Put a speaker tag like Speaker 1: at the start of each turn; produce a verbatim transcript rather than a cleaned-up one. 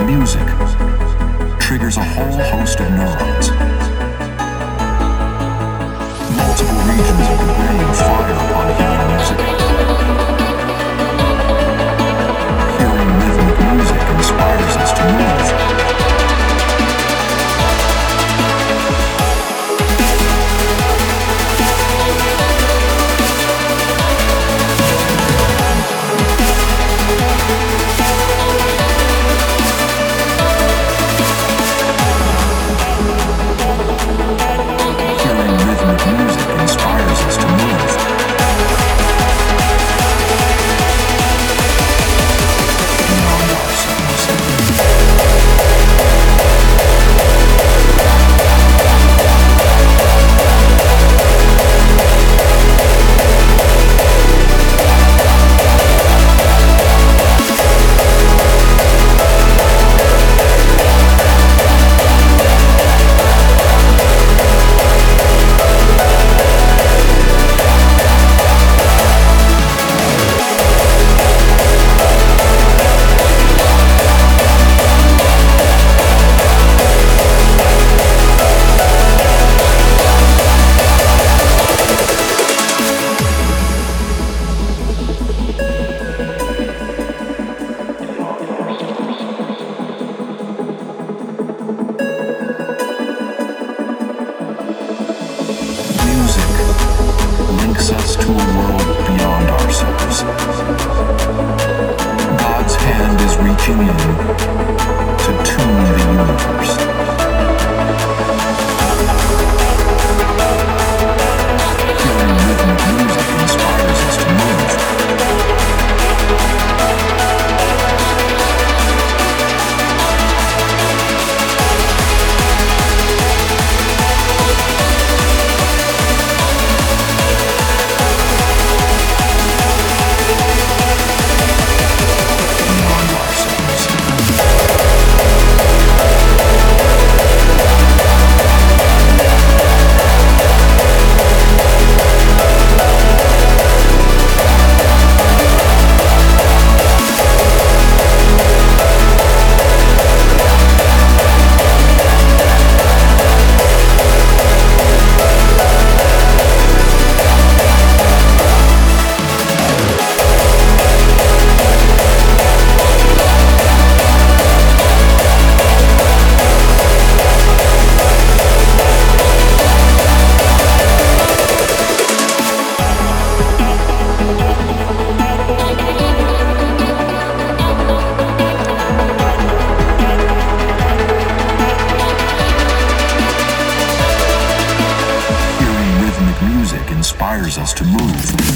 Speaker 1: Music triggers a whole host of neurons. Multiple regions of the brain fire upon hearing music. Hearing rhythmic music inspires us to move. Music inspires us to move. Beyond ourselves. Links us to a world beyond ourselves. God's hand is reaching in to tune the universe. Hearing rhythmic music inspires us to move. Music inspires us to move.